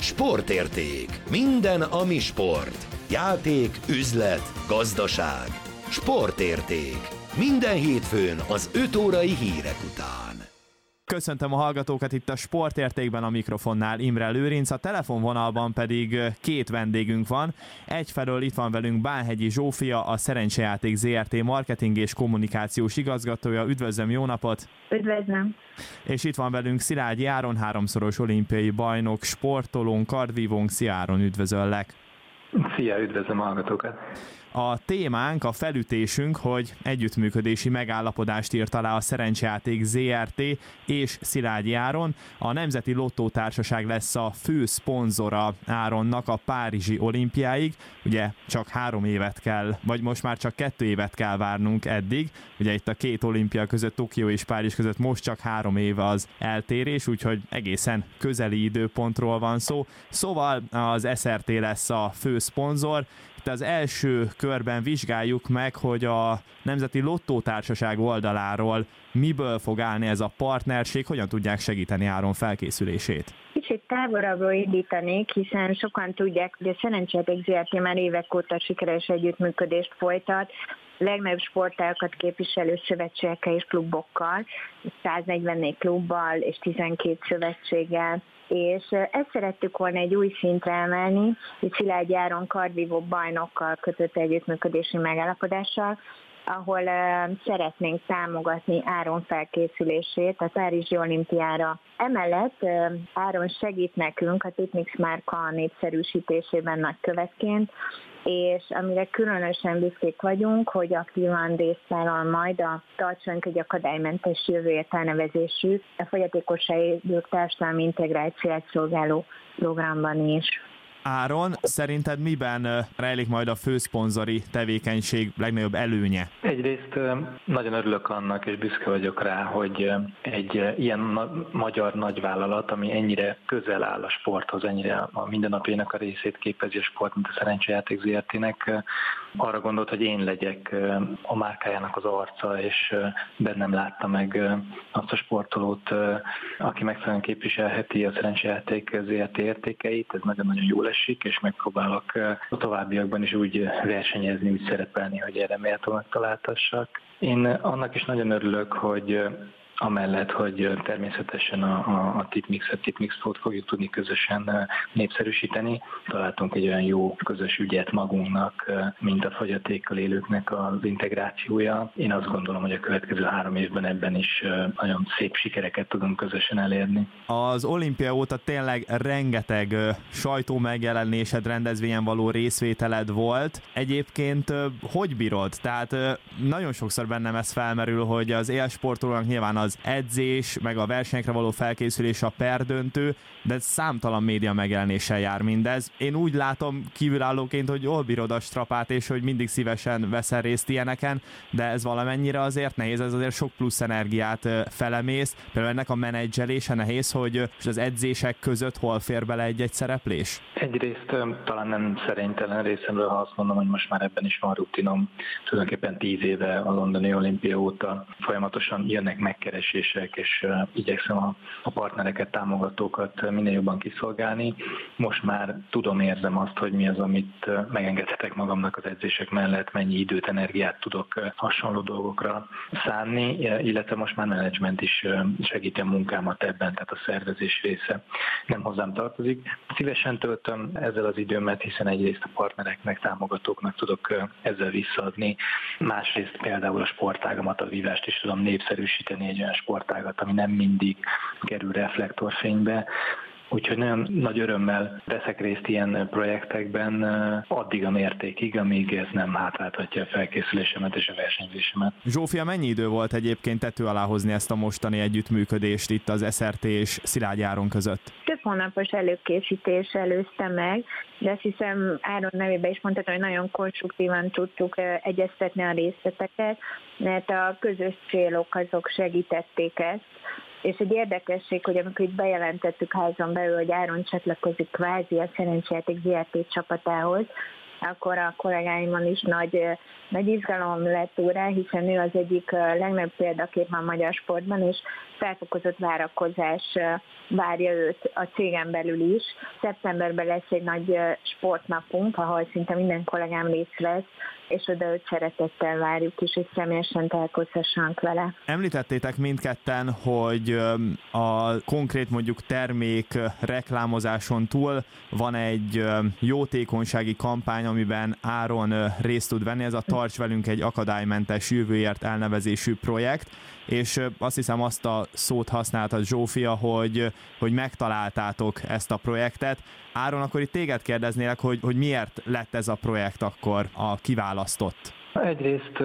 Sportérték. Minden, ami sport. Játék, üzlet, gazdaság. Sportérték. Minden hétfőn az 5 órai hírek után. Köszöntöm a hallgatókat itt a Sportértékben, a mikrofonnál Imre Lőrinc, a telefonvonalban pedig két vendégünk van. Egyfelől itt van velünk Bánhegyi Zsófia, a Szerencsejáték Zrt. Marketing és kommunikációs igazgatója. Üdvözlöm, jó napot! Üdvözlöm! És itt van velünk Szilágyi Áron, 3-szoros olimpiai bajnok, sportolónk, kardvívónk. Szia Áron, üdvözöllek! Szia, üdvözlöm a hallgatókat! A témánk, a felütésünk, hogy együttműködési megállapodást írt alá a Szerencsejáték Zrt. És Szilágyi Áron. A Nemzeti Lottótársaság lesz a fő szponzora Áronnak a párizsi olimpiáig. Ugye csak 3 évet kell, vagy most már csak 2 évet kell várnunk eddig. Ugye itt a két olimpia között, Tokió és Párizs között most csak 3 év az eltérés, úgyhogy egészen közeli időpontról van szó. Szóval az SRT lesz a fő szponzor. Itt az első körben vizsgáljuk meg, hogy a Nemzeti Lottótársaság oldaláról miből fog állni ez a partnerség, hogyan tudják segíteni Áron felkészülését. Kicsit távolabbról indítanék, hiszen sokan tudják, hogy a Szerencsejáték Zrt. Már évek óta sikeres együttműködést folytat, legnagyobb sportágokat képviselő szövetségekkel és klubokkal, 144 klubbal és 12 szövetséggel. És ezt szerettük volna egy új szintre emelni, hogy Szilágyi Áron kardvívó bajnokkal kötött együttműködési megállapodással, ahol szeretnénk támogatni Áron felkészülését a Párizsi olimpiára. Emellett Áron segít nekünk a Tipmix márka népszerűsítésében nagykövetként, és amire különösen büszkék vagyunk, hogy aktívan részt vállal majd a Tartsunk egy akadálymentes jövőért elnevezésű a fogyatékosságok társadalmi integrációját szolgáló programban is. Áron, szerinted miben rejlik majd a főszponzori tevékenység legnagyobb előnye? Egyrészt nagyon örülök annak, és büszke vagyok rá, hogy egy ilyen magyar nagyvállalat, ami ennyire közel áll a sporthoz, ennyire a mindennapjainak a részét képezi a sport, mint a Szerencsejáték Zrt.-nek, arra gondolt, hogy én legyek a márkájának az arca, és bennem látta meg azt a sportolót, aki megfelelően képviselheti a Szerencsejáték Zrt. Értékeit. Ez nagyon-nagyon jól esik, és megpróbálok a továbbiakban is úgy versenyezni, úgy szerepelni, hogy erre méltóan találtassak. Én annak is nagyon örülök, hogy amellett, hogy természetesen a Tipmixot fogjuk tudni közösen népszerűsíteni. Találtunk egy olyan jó közös ügyet magunknak, mint a fogyatékkal élőknek az integrációja. Én azt gondolom, hogy a következő 3 évben ebben is nagyon szép sikereket tudunk közösen elérni. Az olimpia óta tényleg rengeteg sajtómegjelenésed, rendezvényen való részvételed volt. Egyébként hogy bírod? Tehát nagyon sokszor bennem ez felmerül, hogy az élsportolónak nyilván az edzés, meg a versenyekre való felkészülés a perdöntő, de számtalan média megjelenéssel jár mindez. Én úgy látom kívülállóként, hogy jól bírod a strapát, és hogy mindig szívesen veszel részt ilyeneken, de ez valamennyire azért nehéz, ez azért sok plusz energiát felemész. Például ennek a menedzselése nehéz, hogy az edzések között hol fér bele egy szereplés? Egyrészt talán nem szerénytelen részemről, ha azt mondom, hogy most már ebben is van rutinom. Tulajdonképpen 10 éve a londoni olimpia óta folyamatosan jönnek megkeresések, és igyekszem a partnereket, támogatókat minél jobban kiszolgálni. Most már érzem azt, hogy mi az, amit megengedhetek magamnak az edzések mellett, mennyi időt, energiát tudok hasonló dolgokra szánni, illetve most már menedzsment is segíti a munkámat ebben, tehát a szervezés része nem hozzám tartozik. Szívesen töltöm ezzel az időmet, hiszen egyrészt a partnereknek, támogatóknak tudok ezzel visszaadni, másrészt például a sportágamat, a vívást is tudom népszerűsíteni, egy olyan sportágat, ami nem mindig kerül reflektorfénybe. Úgyhogy nagyon nagy örömmel veszek részt ilyen projektekben addig a mértékig, amíg ez nem hátráltatja a felkészülésemet és a versenyzésemet. Zsófia, mennyi idő volt egyébként tető alá hozni ezt a mostani együttműködést itt az SRT és Szilágyi Áron között? Több hónapos előkészítés előzte meg, de azt hiszem Áron nevében is mondhatom, hogy nagyon konstruktívan tudtuk egyeztetni a részleteket, mert a közös célok azok segítették ezt. És egy érdekesség, hogy amikor itt bejelentettük házon belül, hogy Áron csatlakozik kvázi a Szerencsejáték Zrt. Csapatához, akkor a kollégáimon is nagy izgalom lett rá, hiszen ő az egyik legnagyobb példakép a magyar sportban, és felfokozott várakozás várja őt a cégen belül is. Szeptemberben lesz egy nagy sportnapunk, ahol szinte minden kollégám részt vesz, és oda őt szeretettel várjuk is, és személyesen találkozhassanak vele. Említettétek mindketten, hogy a konkrét mondjuk termék reklámozáson túl van egy jótékonysági kampány, amiben Áron részt tud venni, ez a Tarts velünk egy akadálymentes jövőért elnevezésű projekt, és azt hiszem azt a szót használtad, Zsófia, hogy megtaláltátok ezt a projektet. Áron, akkor itt téged kérdeznélek, hogy miért lett ez a projekt akkor a kiválasztott? Egyrészt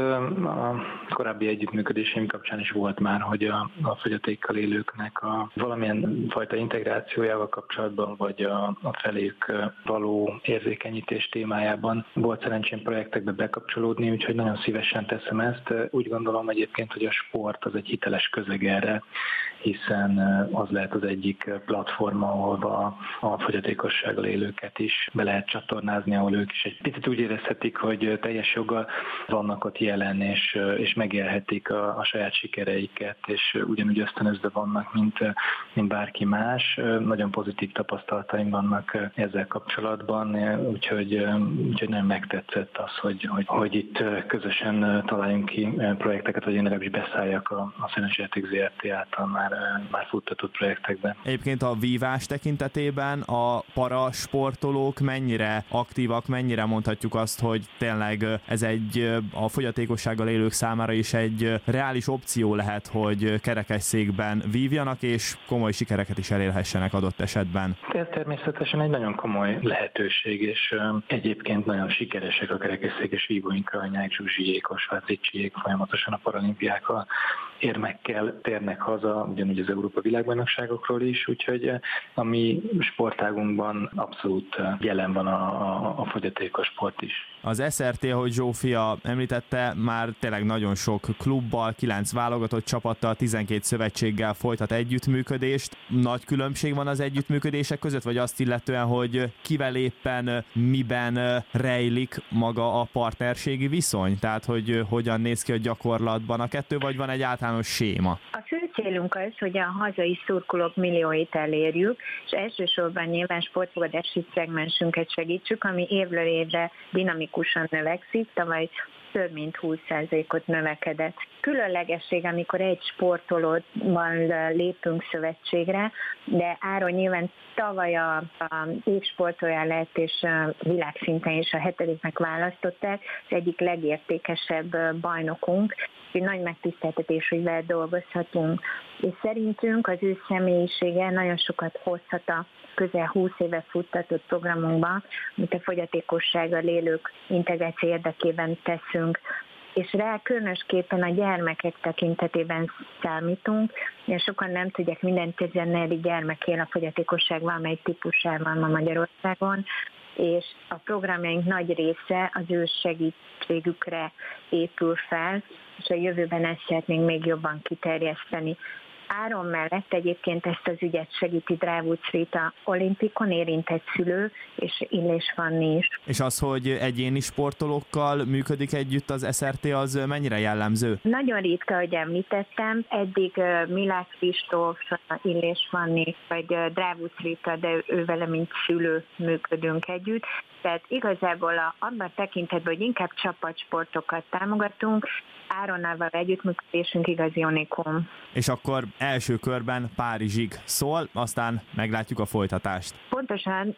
a korábbi együttműködéseim kapcsán is volt már, hogy a fogyatékkal élőknek a valamilyen fajta integrációjával kapcsolatban, vagy a feléjük való érzékenyítés témájában volt szerencsém projektekbe bekapcsolódni, úgyhogy nagyon szívesen teszem ezt. Úgy gondolom egyébként, hogy a sport az egy hiteles közeg erre, hiszen az lehet az egyik platforma, ahol a fogyatékossággal élőket is be lehet csatornázni, ahol ők is egy picit úgy érezhetik, hogy teljes joggal vannak ott jelen, és megélhetik a saját sikereiket, és ugyanúgy ösztönözve vannak, mint bárki más. Nagyon pozitív tapasztalataim vannak ezzel kapcsolatban, úgyhogy nagyon megtetszett az, hogy itt közösen találjunk ki projekteket, vagy én legalábbis beszálljak a Szerencsejáték Zrt. Által már futtatott projektekben. Egyébként a vívás tekintetében a parasportolók mennyire aktívak, mennyire mondhatjuk azt, hogy tényleg ez a fogyatékossággal élők számára is egy reális opció lehet, hogy kerekesszékben vívjanak, és komoly sikereket is elérhessenek adott esetben. Ez természetesen egy nagyon komoly lehetőség, és egyébként nagyon sikeresek a kerekesszékes vívóink, Krajnyák, Zsuzsijék, Osváth Ricsiék folyamatosan a paralimpiákkal érmekkel térnek haza, ugyanúgy az Európa világbajnokságokról is, úgyhogy a mi sportágunkban abszolút jelen van a fogyatékos sport is. Az SRT, ahogy Zsófia említette, már tényleg nagyon sok klubbal, 9 válogatott csapattal, 12 szövetséggel folytat együttműködést. Nagy különbség van az együttműködések között, vagy azt illetően, hogy kivel éppen miben rejlik maga a partnerségi viszony? Tehát, hogy hogyan néz ki a gyakorlatban a kettő, vagy van egy általános séma? A fő célunk az, hogy a hazai szurkolók millióit elérjük, és elsősorban nyilván sportfogadási szegmensünket segítsük, ami évről évre dinamikusan növekszik, tavaly több mint 20%-ot növekedett. Különlegesség, amikor egy sportolóban lépünk szövetségre, de Áron nyilván tavaly a év sportolója lett, és világszinten is a 7. választották, az egyik legértékesebb bajnokunk, egy nagy megtiszteltetés, hogy vele dolgozhatunk. És szerintünk az ő személyisége nagyon sokat hozhat a közel 20 éve futtatott programunkban, amit a fogyatékossággal élők integráció érdekében teszünk, és rá különösképpen a gyermekek tekintetében számítunk. Ilyen sokan nem tudják, minden 14. gyermek él a fogyatékosság valamely típusában ma Magyarországon, és a programjaink nagy része az ő segítségükre épül fel, és a jövőben ezt szeretnénk még jobban kiterjeszteni. Áron mellett egyébként ezt az ügyet segíti Drávucs Rita olimpikon érintett szülő, és Illés Fanni is. És az, hogy egyéni sportolókkal működik együtt az SRT, az mennyire jellemző? Nagyon ritka, hogy említettem. Eddig Milák Kristóf, Illés Fanni, vagy Drávucs Rita, de ő vele, mint szülő működünk együtt. Tehát igazából abban tekintetben, hogy inkább csapatsportokat támogatunk, Áronnal való együttműködésünk igazi unikum. És akkor első körben Párizsig szól, aztán meglátjuk a folytatást. Pontosan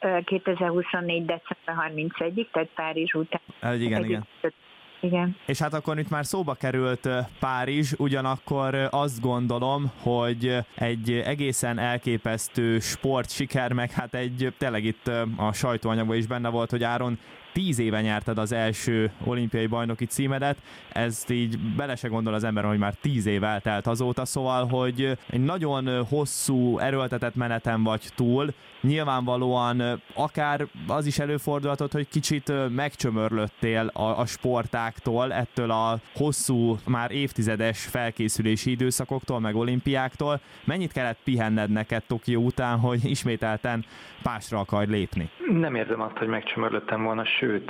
2024. december 31-ig, tehát Párizs után. Igen. Igen. És hát akkor itt már szóba került Párizs, ugyanakkor azt gondolom, hogy egy egészen elképesztő sportsiker, meg hát tényleg itt a sajtóanyagban is benne volt, hogy Áron 10 éve nyerted az első olimpiai bajnoki címedet, ezt így bele se gondol az ember, hogy már 10 év eltelt azóta, szóval, hogy egy nagyon hosszú, erőltetett meneten vagy túl, nyilvánvalóan akár az is előfordulhatott, hogy kicsit megcsömörlöttél a sportáktól, ettől a hosszú, már évtizedes felkészülési időszakoktól, meg olimpiáktól. Mennyit kellett pihenned neked Tokió után, hogy ismételten pásra akarj lépni? Nem érzem azt, hogy megcsömörlöttem volna, sőt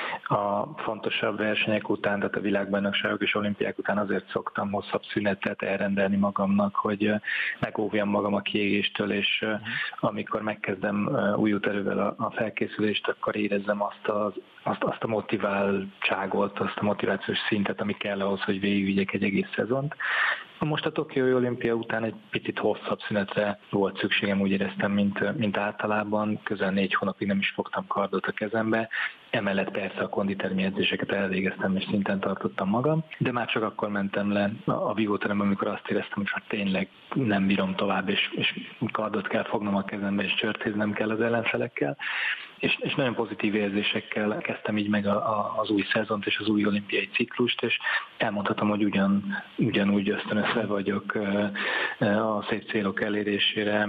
a fontosabb versenyek után, tehát a világbajnokságok és olimpiák után azért szoktam hosszabb szünetet elrendelni magamnak, hogy megóvjam magam a kiégéstől, és amikor megkezdem új erővel a felkészülést, akkor érezzem azt a motiváltságot, azt a motivációs szintet, ami kell ahhoz, hogy végigvigyek egy egész szezont. Most a Tokiói olimpia után egy picit hosszabb szünetre volt szükségem, úgy éreztem, mint általában. Közel 4 hónapig nem is fogtam kardot a kezembe. Emellett persze a konditermi edzéseket elvégeztem, és szinten tartottam magam, de már csak akkor mentem le a vívóterembe, amikor azt éreztem, hogy hát tényleg nem bírom tovább, és kardot kell fognom a kezembe, és csörtéznem kell az ellenfelekkel. És nagyon pozitív érzésekkel kezdtem így meg az új szezont és az új olimpiai ciklust, és elmondhatom, hogy ugyanúgy ösztönözve vagyok a szép célok elérésére,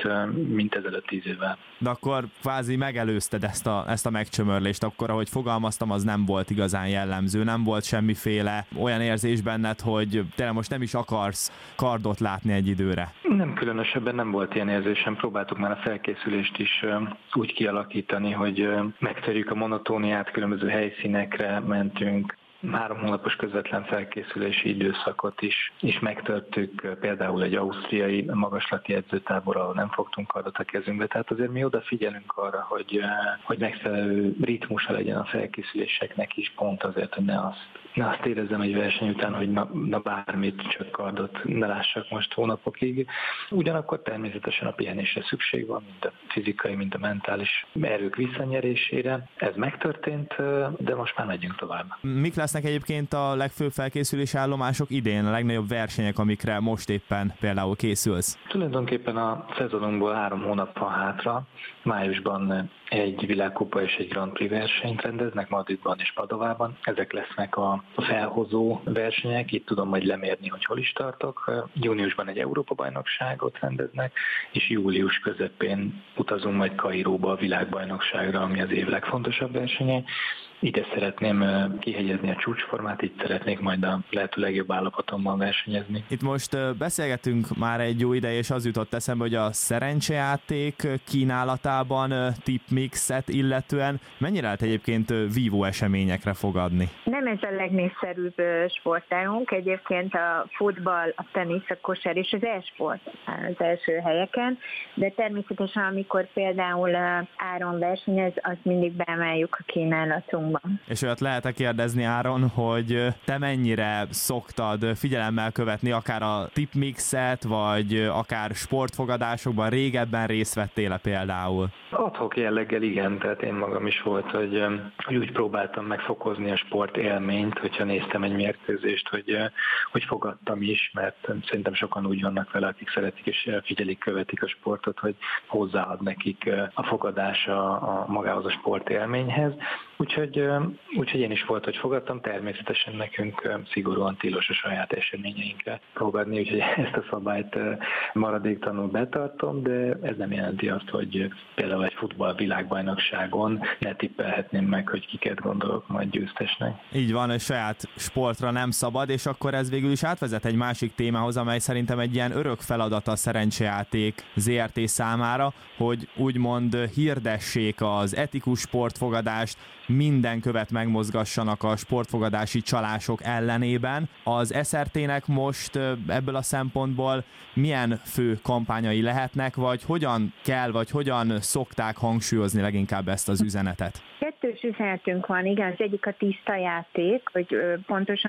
mint ezelőtt 10 évvel. De akkor kvázi megelőzted ezt a megcsömörlést, akkor ahogy fogalmaztam, az nem volt igazán jellemző, nem volt semmiféle olyan érzés benned, hogy tényleg most nem is akarsz kardot látni egy időre? Nem, különösebben nem volt ilyen érzésem, próbáltuk már a felkészülést is úgy kialakítani, hogy megtörjük a monotóniát, különböző helyszínekre mentünk, 3 hónapos közvetlen felkészülési időszakot is megtörtük, például egy ausztriai magaslati edzőtábor, ahol nem fogtunk kardot a kezünkbe, tehát azért mi odafigyelünk arra, hogy megfelelő ritmusa legyen a felkészüléseknek is, pont azért, hogy ne azt érezzem egy verseny után, hogy na bármit, csak kardot ne lássak most hónapokig. Ugyanakkor természetesen a pihenésre szükség van, mind a fizikai, mind a mentális erők visszanyerésére. Ez megtörtént, de most már megyünk tovább. Mik lesznek egyébként a legfőbb felkészülési állomások idén, a legnagyobb versenyek, amikre most éppen például készülsz? Tulajdonképpen a szezonunkból 3 hónap van hátra. Májusban egy világkupa és egy Grand Prix versenyt rendeznek Madridban és Padovában. Ezek lesznek a felhozó versenyek, itt tudom majd lemérni, hogy hol is tartok. Júniusban egy Európa-bajnokságot rendeznek, és július közepén utazunk majd Kairóba a világbajnokságra, ami az év legfontosabb versenye. Ide szeretném kihegyezni a csúcsformát, itt szeretnék majd a lehető legjobb állapotommal versenyezni. Itt most beszélgetünk már egy jó ideje, és az jutott eszembe, hogy a szerencsejáték kínálatában tipmixet illetően mennyire lehet egyébként vívó eseményekre fogadni? Nem ez a legnépszerűbb sportágunk, egyébként a futball, a tenisz, a kosár és az e-sport az első helyeken, de természetesen amikor például Áron versenyez, azt mindig beemeljük a kínálatunkba. És olyat lehet kérdezni, Áron, hogy te mennyire szoktad figyelemmel követni akár a tipmixet, vagy akár sportfogadásokban, régebben részt vettél például? Ad-hoc jelleggel igen, tehát én magam is volt, hogy úgy próbáltam megfokozni a sport élményt, hogyha néztem egy mérkőzést, hogy fogadtam is, mert szerintem sokan úgy vannak vele, akik szeretik és figyelik, követik a sportot, hogy hozzáad nekik a fogadása magához a sport élményhez. Úgyhogy én is volt, hogy fogadtam, természetesen nekünk szigorúan tilos a saját eseményeinkre fogadni, úgyhogy ezt a szabályt maradéktalanul betartom, de ez nem jelenti azt, hogy például egy futball világbajnokságon ne tippelhetném meg, hogy kiket gondolok majd győztesnek. Így van, hogy saját sportra nem szabad, és akkor ez végül is átvezet egy másik témához, amely szerintem egy ilyen örök feladat a Szerencsejáték ZRT számára, hogy úgymond hirdessék az etikus sportfogadást, minden követ megmozgassanak a sportfogadási csalások ellenében. Az SRT-nek most ebből a szempontból milyen fő kampányai lehetnek, vagy hogyan kell, vagy hogyan szokták hangsúlyozni leginkább ezt az üzenetet? Kettős üzenetünk van, igen, az egyik a tiszta játék, hogy pontosan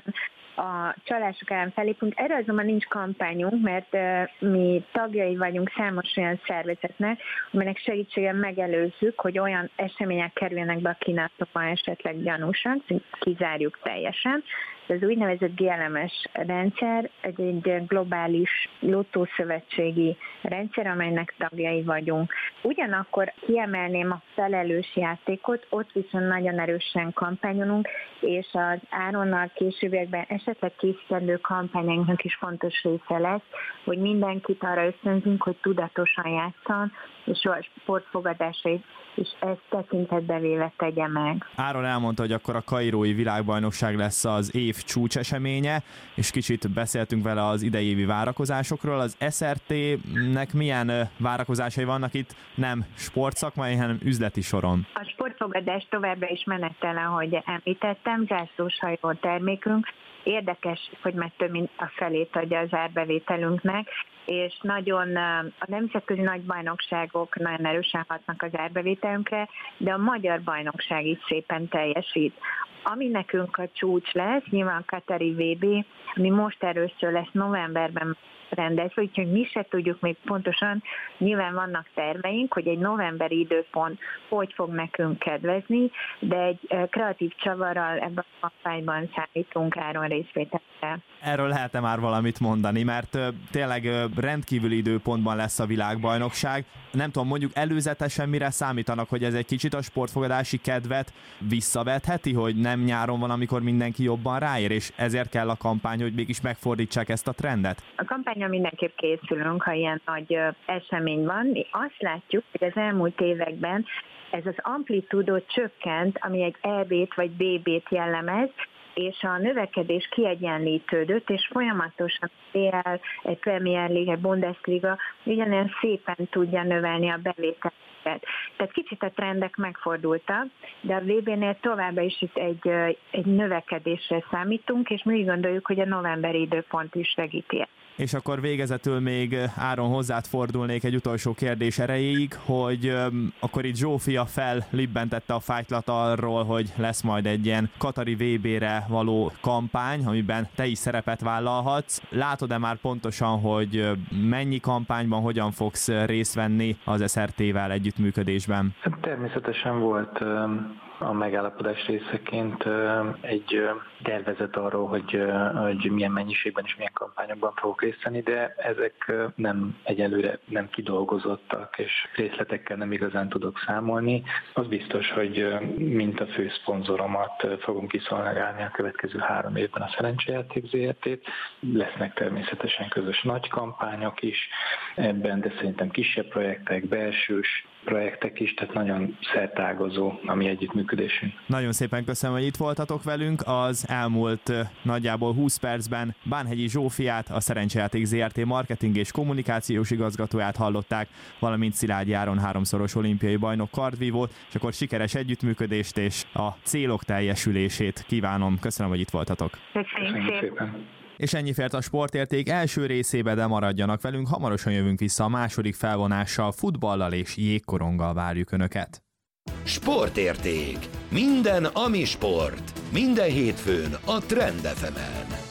a csalások ellen felépünk. Erre azonban nincs kampányunk, mert mi tagjai vagyunk számos olyan szervezetnek, amelynek segítséggel megelőzzük, hogy olyan események kerüljenek be a kínálatokban esetleg gyanúsan, kizárjuk teljesen. Ez az úgynevezett GLMS rendszer, egy globális lottószövetségi rendszer, amelynek tagjai vagyunk. Ugyanakkor kiemelném a felelős játékot, ott viszont nagyon erősen kampányolunk, és az Áronnal későbbiekben esetleg készítendő kampányainknak is fontos része lesz, hogy mindenkit arra ösztönzünk, hogy tudatosan játsszon, és a sportfogadásait és ezt tekintetbe véve tegye meg. Áron elmondta, hogy akkor a kairói világbajnokság lesz az év csúcseseménye, és kicsit beszéltünk vele az idei évi várakozásokról. Az SRT-nek milyen várakozásai vannak itt, nem sportszakmai, hanem üzleti soron? A sportfogadás továbbra is menettel, ahogy említettem, zászlóshajó termékünk. Érdekes, hogy már több mint a felét adja az árbevételünknek, és nagyon a nemzetközi nagybajnokságok nagyon erősen hatnak az árbevételünkre, de a magyar bajnokság is szépen teljesít. Ami nekünk a csúcs lesz, nyilván a Katari VB, ami most először lesz novemberben rendezve, úgyhogy mi se tudjuk még pontosan, nyilván vannak terveink, hogy egy novemberi időpont hogy fog nekünk kedvezni, de egy kreatív csavarral ebben a kampányban számítunk áron részvételre. Erről lehet-e már valamit mondani, mert tényleg rendkívüli időpontban lesz a világbajnokság. Nem tudom, mondjuk előzetesen mire számítanak, hogy ez egy kicsit a sportfogadási kedvet visszavetheti, hogy nem nyáron van, amikor mindenki jobban ráér, és ezért kell a kampány, hogy mégis megfordítsák ezt a trendet? A kampányon mindenképp készülünk, ha ilyen nagy esemény van. Mi azt látjuk, hogy az elmúlt években ez az amplitúdó csökkent, ami egy EB-t vagy BB-t jellemez, és a növekedés kiegyenlítődött, és folyamatosan BL, egy Premier League, egy Bundesliga ugyanilyen szépen tudja növelni a bevételeket. Tehát kicsit a trendek megfordultak, de a VB-nél továbbá is itt egy növekedésre számítunk, és mi úgy gondoljuk, hogy a novemberi időpont is segíti. És akkor végezetül még Áron hozzád fordulnék egy utolsó kérdés erejéig, hogy akkor itt Zsófia fellibbentette a fájtlat arról, hogy lesz majd egy ilyen Katari VB-re való kampány, amiben te is szerepet vállalhatsz. Látod-e már pontosan, hogy mennyi kampányban, hogyan fogsz részt venni az SRT-vel együttműködésben? Természetesen volt a megállapodás részeként egy tervezet arról, hogy milyen mennyiségben és milyen kampányokban fogok részt venni, de ezek egyelőre nem kidolgozottak, és részletekkel nem igazán tudok számolni. Az biztos, hogy mint a fő szponzoromat fogom kiszolgálni a következő 3 évben a Szerencsejáték ZRT-t. Lesznek természetesen közös nagy kampányok is ebben, de szerintem kisebb projektek, belsős projektek is, tehát nagyon szertágazó a mi együttműködésünk. Nagyon szépen köszönöm, hogy itt voltatok velünk. Az elmúlt nagyjából 20 percben Bánhegyi Zsófiát, a Szerencsejáték ZRT marketing és kommunikációs igazgatóját hallották, valamint Szilágyi Áron 3-szoros olimpiai bajnok kardvívót, és akkor sikeres együttműködést és a célok teljesülését kívánom. Köszönöm, hogy itt voltatok. Köszönjük szépen. És ennyi fért a Sportérték első részébe, de maradjanak velünk, hamarosan jövünk vissza a második felvonással, futballal és jégkoronggal várjuk Önöket. Sportérték. Minden, ami sport. Minden hétfőn a Trend FM-en.